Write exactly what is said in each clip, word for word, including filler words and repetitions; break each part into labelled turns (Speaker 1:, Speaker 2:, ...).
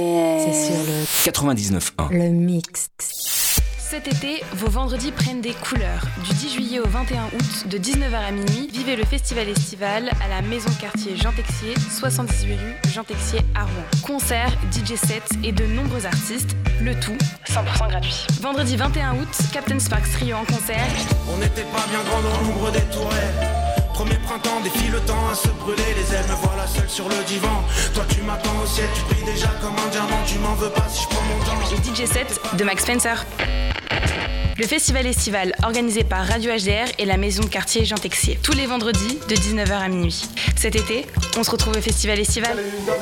Speaker 1: D R.
Speaker 2: C'est sur le
Speaker 3: quatre-vingt-dix-neuf point un.
Speaker 2: Le mix.
Speaker 4: Cet été, vos vendredis prennent des couleurs. Du dix juillet au vingt et un août, de dix-neuf heures à minuit, vivez le festival estival à la maison quartier Jean Texier, soixante-dix-huit rue Jean Texier à Rouen. Concerts, D J sets et de nombreux artistes, le tout cent pour cent gratuit. Vendredi vingt et un août, Captain Sparks Trio en concert.
Speaker 5: On n'était pas bien grand dans l'ombre des tourelles. Premier printemps, défile le temps à se brûler les ailes. Me voilà seul sur le divan. Toi tu m'attends au ciel, tu brilles déjà comme un diamant. Tu m'en veux pas si je prends mon temps.
Speaker 4: Et D J set de Max Spencer. Le festival estival organisé par Radio H D R et la maison de quartier Jean Texier. Tous les vendredis de dix-neuf heures à minuit. Cet été, on se retrouve au festival estival.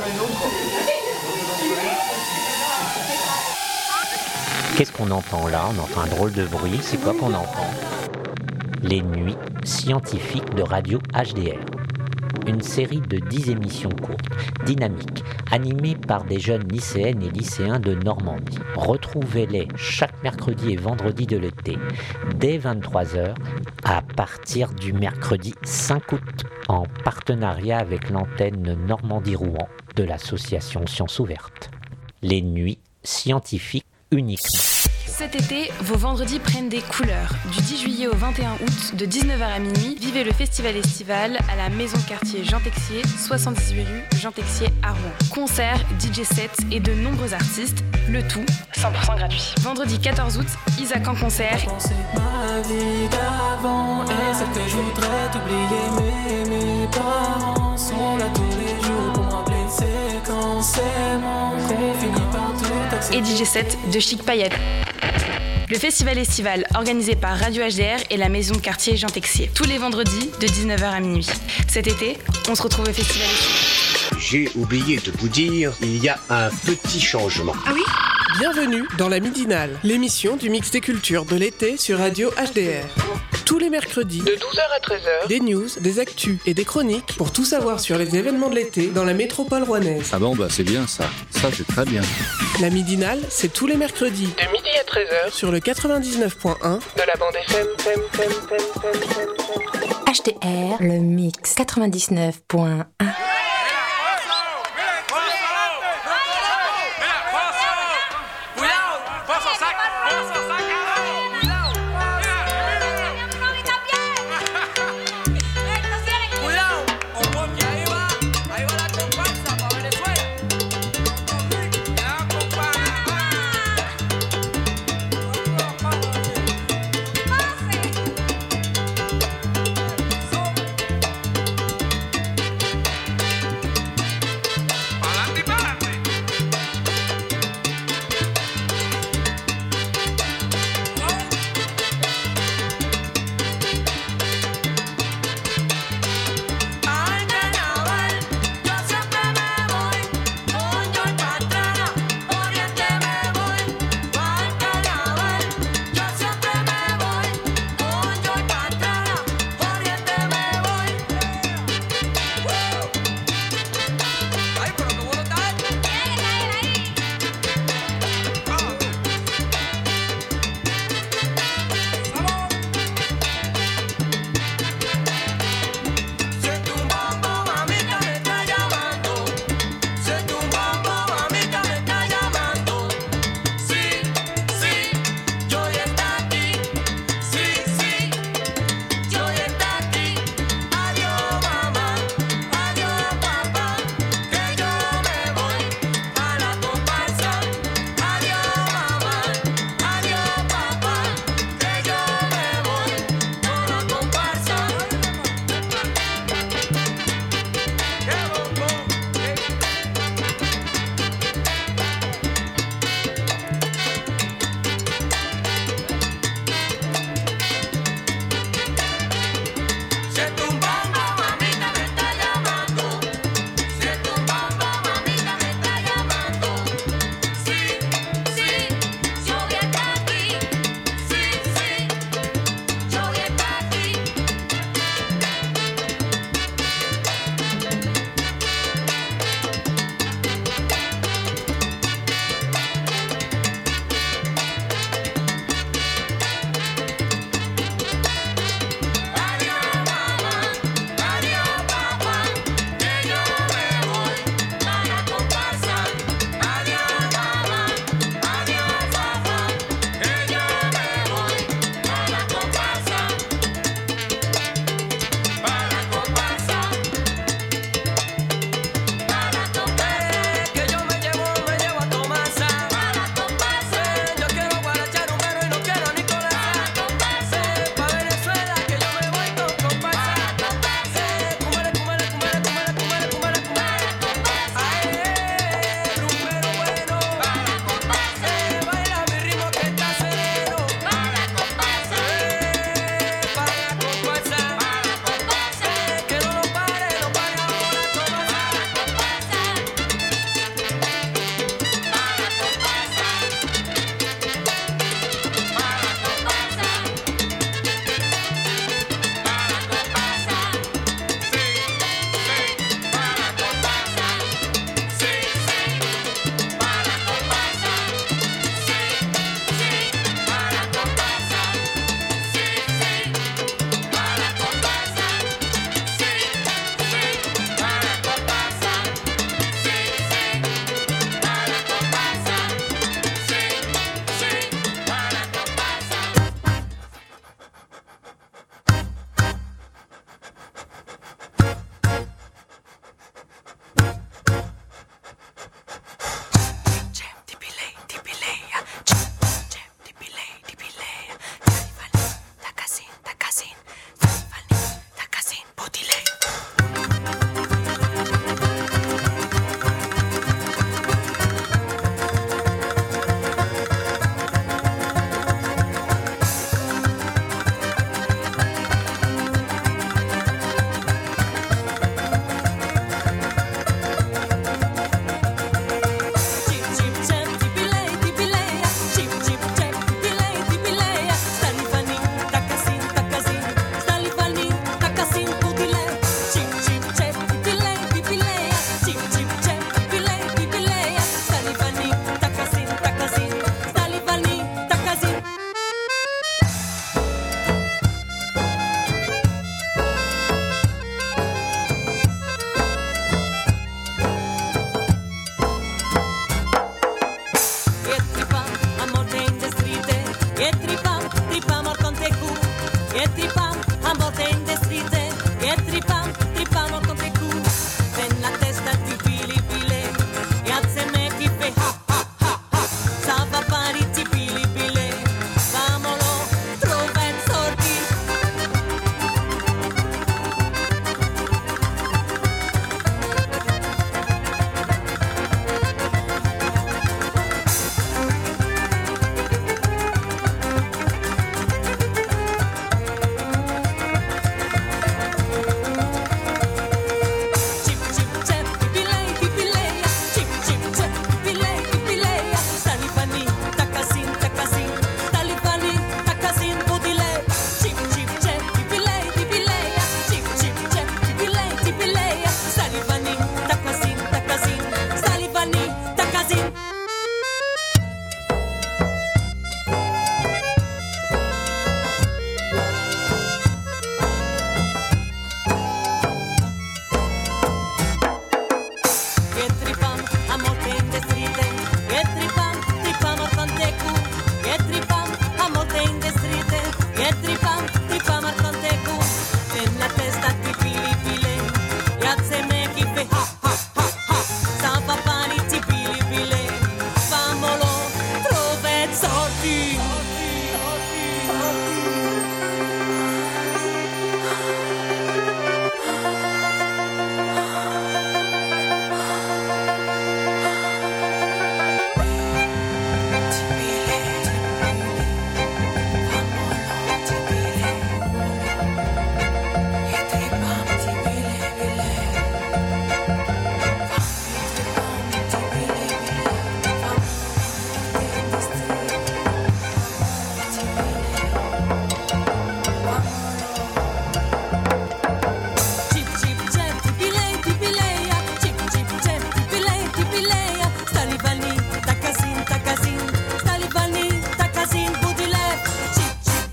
Speaker 6: Qu'est-ce qu'on entend là ? On entend un drôle de bruit. C'est quoi qu'on entend ? Les nuits scientifiques de Radio H D R. Une série de dix émissions courtes, dynamiques, animées par des jeunes lycéennes et lycéens de Normandie. Retrouvez-les chaque mercredi et vendredi de l'été, dès vingt-trois heures, à partir du mercredi cinq août, en partenariat avec l'antenne Normandie-Rouen de l'association Sciences Ouvertes. Les nuits scientifiques uniquement.
Speaker 4: Cet été, vos vendredis prennent des couleurs. Du dix juillet au vingt et un août, de dix-neuf heures à minuit, vivez le festival estival à la maison quartier Jean Texier, soixante-dix-huit rue Jean Texier à Rouen. Concerts, D J sets et de nombreux artistes, le tout cent pour cent gratuit. Vendredi quatorze août, Isaac en concert.
Speaker 7: Ma vie d'avant et celle que je voudrais t'oublier, mais mes parents sont là tous les jours pour me rappeler de séquences. C'est mon qu'on finit par tout accepter.
Speaker 4: Et D J set de Chic Payette. Le festival estival organisé par Radio H D R et la maison de quartier Jean Texier. Tous les vendredis de dix-neuf heures à minuit. Cet été, on se retrouve au festival estival.
Speaker 8: J'ai oublié de vous dire, il y a un petit changement.
Speaker 4: Ah oui ?
Speaker 9: Bienvenue dans la Midinale, l'émission du mix des cultures de l'été sur Radio H D R. Tous les mercredis, de douze heures à treize heures, des news, des actus et des chroniques pour tout savoir sur les événements de l'été dans la métropole rouennaise.
Speaker 10: Ah bon, bah c'est bien ça. Ça, c'est très bien.
Speaker 9: La Midinale, c'est tous les mercredis, de midi à treize heures, sur le quatre-vingt-dix-neuf point un de la bande F M.
Speaker 2: H D R, le mix quatre-vingt-dix-neuf point un.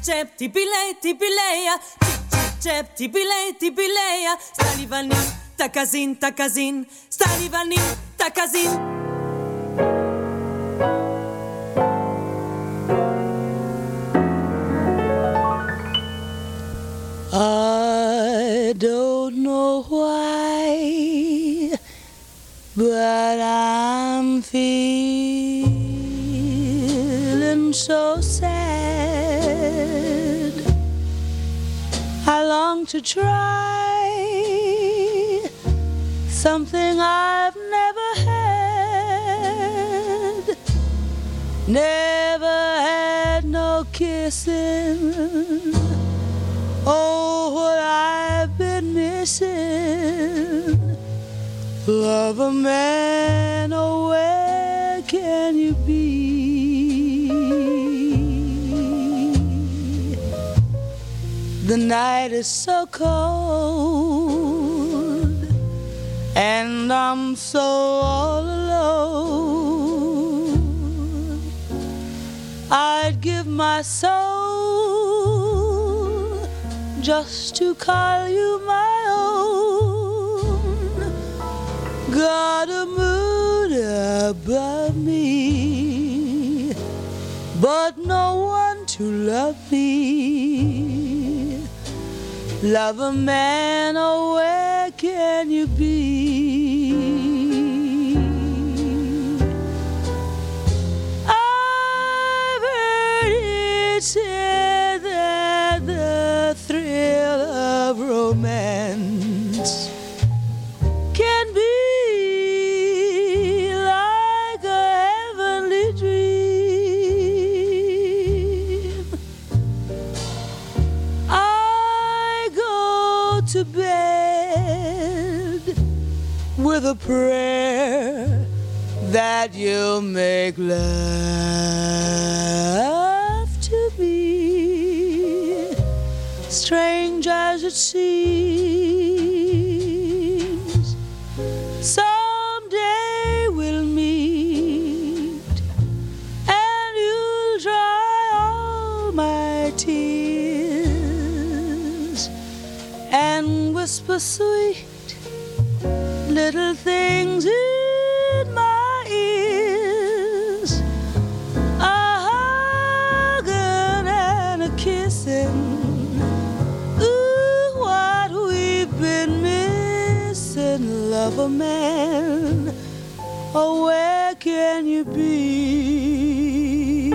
Speaker 1: chep, tipilei, tipileia, chep, tipilei, tipileia, stalivani, takazin, takazin, stalivani, takazin.
Speaker 3: I don't know why, but I'm feeling so sad. I long to try something I've never had. Never had no kissing. Oh, what I've been missing. Love a man, oh, where can you be? The night is so cold, and I'm so all alone. I'd give my soul just to call you my own. Got a moon above me, but no one to love me. Love a man, oh, where can you be? I've heard it said that the thrill of romance can be like a heavenly dream. I go to bed with a prayer that you'll make love to me, strange as it seems. Someday we'll meet, and you'll dry all my tears and whisper sweet little things in my ears. A hugging and a kissing. Ooh, what we've been missing. Love a man, oh, where can you be?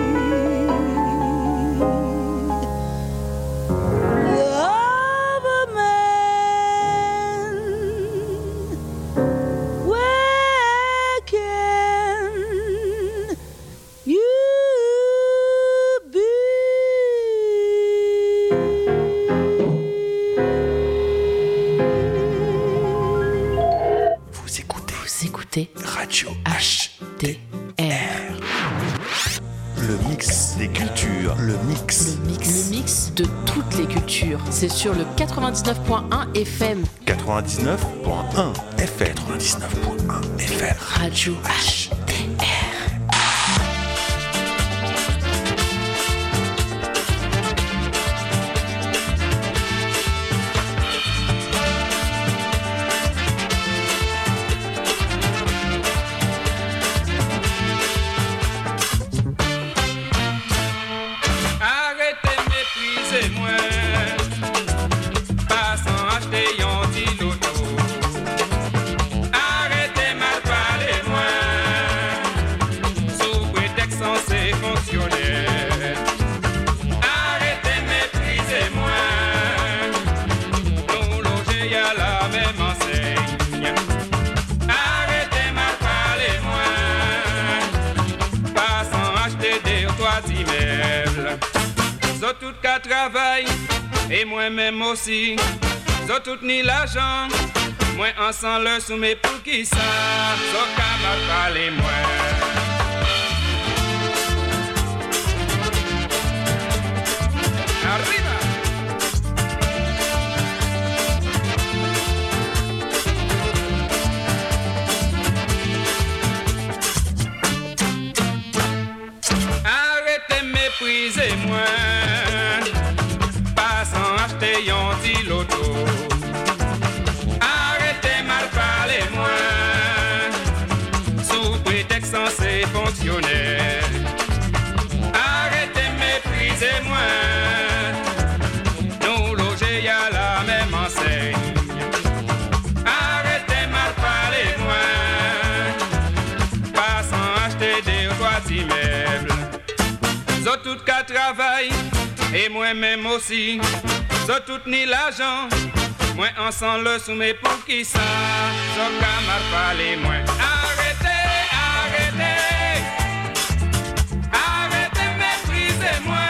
Speaker 3: Love a man, where can you be?
Speaker 11: Vous écoutez,
Speaker 2: Vous écoutez
Speaker 11: Radio
Speaker 2: H D R.
Speaker 11: Le mix des cultures, le mix.
Speaker 2: Le mix. Le mix de toutes les cultures. C'est sur le quatre-vingt-dix-neuf point un F M.
Speaker 11: quatre-vingt-dix-neuf point un F M. quatre-vingt-dix-neuf point un F M.
Speaker 2: Radio H D R.
Speaker 12: Arrêtez méprisez-moi, pas sans acheter yon ti loto. Arrêtez mal parler-moi, sous prétexte censé fonctionner. Arrêtez méprisez-moi, nous loger à la même enseigne. Arrêtez mal parler-moi, pas sans acheter des toits d'immeubles. Zot tout qu'à travail, et moi-même aussi. Zot tout ni l'argent, moi ensemble sous mes pour qui ça. Zot qu'à mal parler moi. Arriba! Arrêtez méprisez-moi. aider au toit d'immeuble. Zo tout qu'à travail, et moi-même aussi. Zo tout ni l'argent, moi ensemble le soumet pour qui ça. Zo qu'à mal parler moi. Arrêtez, arrêtez, arrêtez mépriser moi.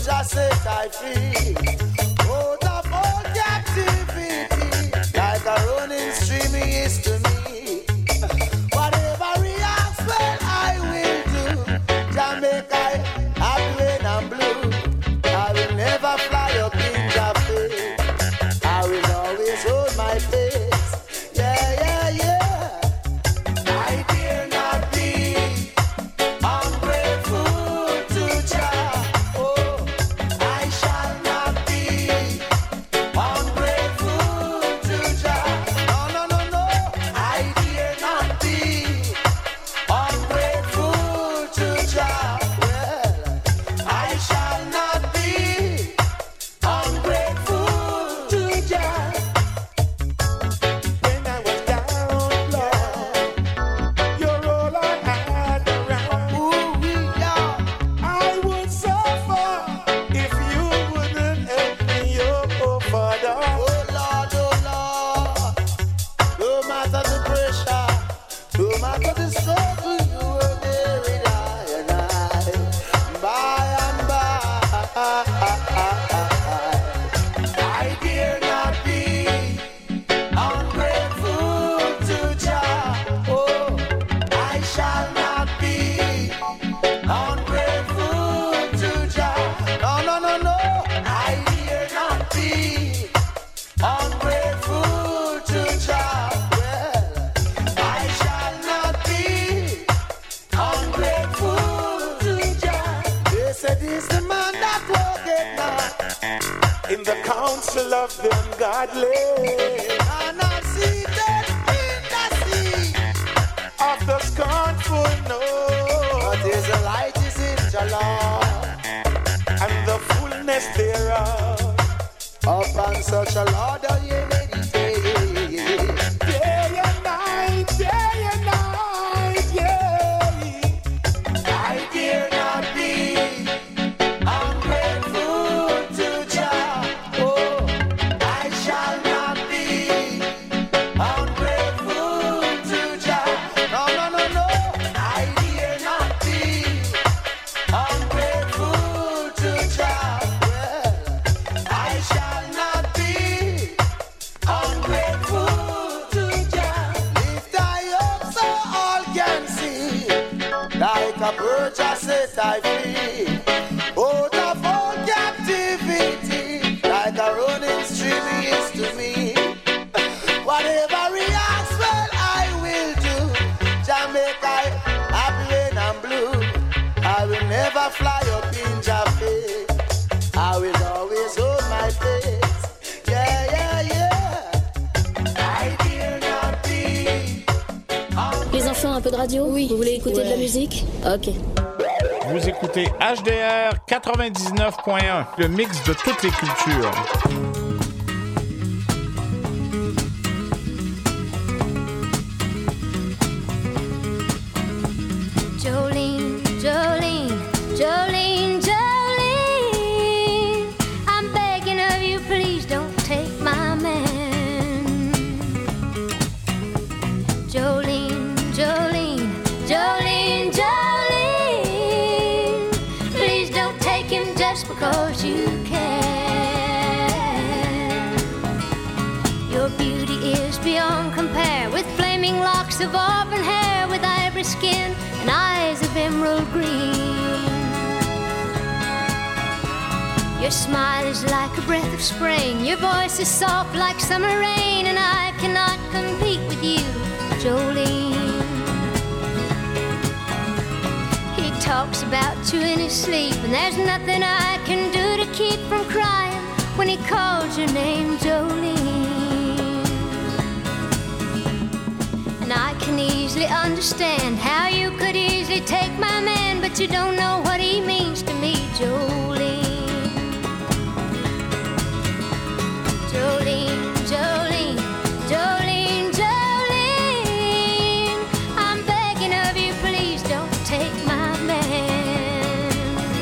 Speaker 13: purchase set I free. Out of all captivity, like a running stream he is to me. Whatever he asks, well, I will do. Jamaica, happy when I'm blue. I will never fly up in Japan. I will always hold my place. Yeah, yeah, yeah. I dare not be ungrateful to Jah. Oh, I shall not be ungrateful to Jah. No, no, no, no. I dare not be ungrateful to Jah. Well, I shall not be ungrateful to Jah. When I was down, Lord, you're all I had around. Ooh, yeah. I would suffer if you wouldn't help me, oh Father. Oh Lord, oh Lord, no matter the pressure, no matter the struggle, you were there with I and I. By and by, I dare not be ungrateful to Jah. Oh, I shall not be ungrateful to Jah. No, no, no, no. I dare not be ungrateful to Jah. Well, I shall not be ungrateful to Jah. They said he's the man that walketh not in the counsel of the ungodly, and I see that in the sea of the scornful, no. But his light is in Jah Lord, and the fullness thereof. Upon such a Lord, oh, ye meditate day and night, day and night, yeah. I dare not be ungrateful to Jah. Oh, I shall not be ungrateful to Jah. No, no, no, no. I dare not be ungrateful to Jah. Well, I shall not be ungrateful to Jah. Lift I up so all can see, like a bird just set I free. Out of all captivity, like a running stream he is to me. Whatever he asks, well, I will do. Jamaica, happy when I'm blue. I will never fly up in Japan. I will always hold my place. Yeah, yeah, yeah. I dare not be.
Speaker 14: Les enfants, un peu de radio? Oui. Vous voulez écouter de la musique? Ok.
Speaker 15: Vous écoutez H D R quatre-vingt-dix-neuf point un, le mix de toutes les cultures.
Speaker 16: Jolene, Jolene, Jolene, Jolene, I'm begging of you, please don't take my man. Jolene, Jolene, Jolene, Jolene, please don't take him just because you can. Your beauty is beyond compare, with flaming locks of auburn hair, with ivory skin and eyes of emerald green. Your smile is like a breath of spring, your voice is soft like summer rain, and I cannot compete with you, Jolene. He talks about you in his sleep, and there's nothing I can do to keep from crying when he calls your name, Jolene. And I can easily understand how you could easily take my man, but you don't know what he means to me, Jolene. Jolene, Jolene, Jolene, Jolene, I'm begging of you, please don't take my man.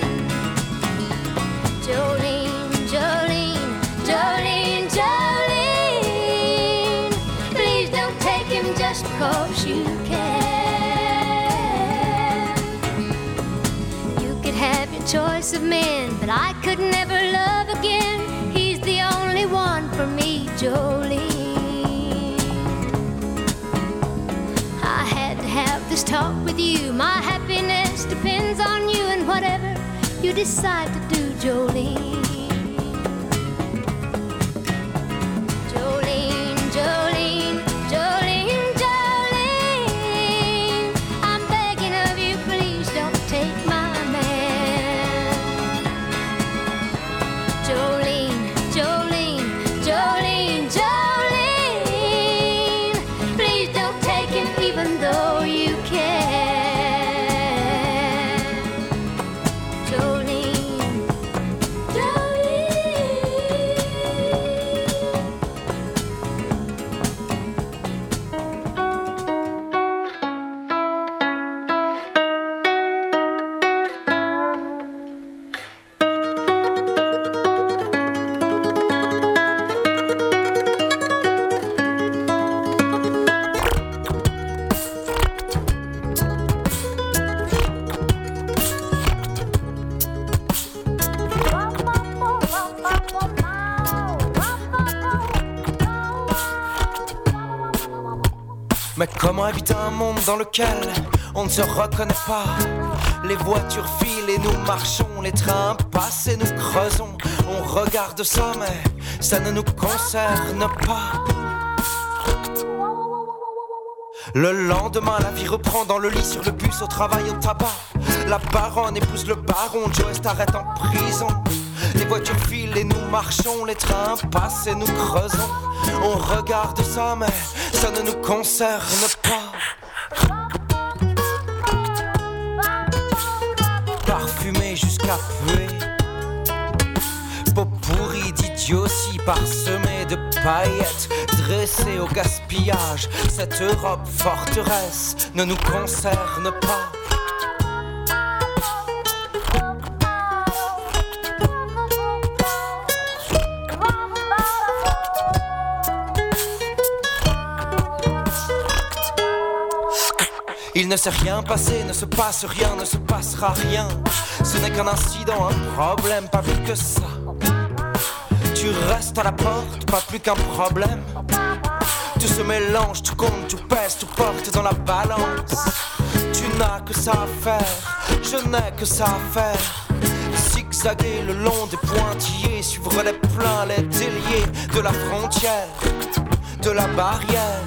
Speaker 16: Jolene, Jolene, Jolene, Jolene, please don't take him just because you can. You could have your choice hearts of men, but I could never love again. He's the only one for me, Jolene. I had to have this talk with you. My happiness depends on you and whatever you decide to do, Jolene.
Speaker 17: Mais comment habiter un monde dans lequel on ne se reconnaît pas? Les voitures filent et nous marchons, les trains passent et nous creusons. On regarde ça mais ça ne nous concerne pas. Le lendemain la vie reprend dans le lit, sur le bus, au travail, au tabac. La baronne épouse le baron, Joe s'arrête en prison. Les voitures filent et nous marchons, les trains passent et nous creusons. On regarde ça mais ça ne nous concerne pas. Parfumé jusqu'à puer, peau pourrie d'idiotie parsemée de paillettes, dressée au gaspillage. Cette Europe forteresse ne nous concerne pas. Il ne s'est rien passé, ne se passe rien, ne se passera rien. Ce n'est qu'un incident, un problème, pas plus que ça. Tu restes à la porte, pas plus qu'un problème. Tout se mélange, tout compte, tout pèse, tout porte dans la balance. Tu n'as que ça à faire, je n'ai que ça à faire. Zigzaguer le long des pointillés, suivre les pleins, les déliés de la frontière, de la barrière.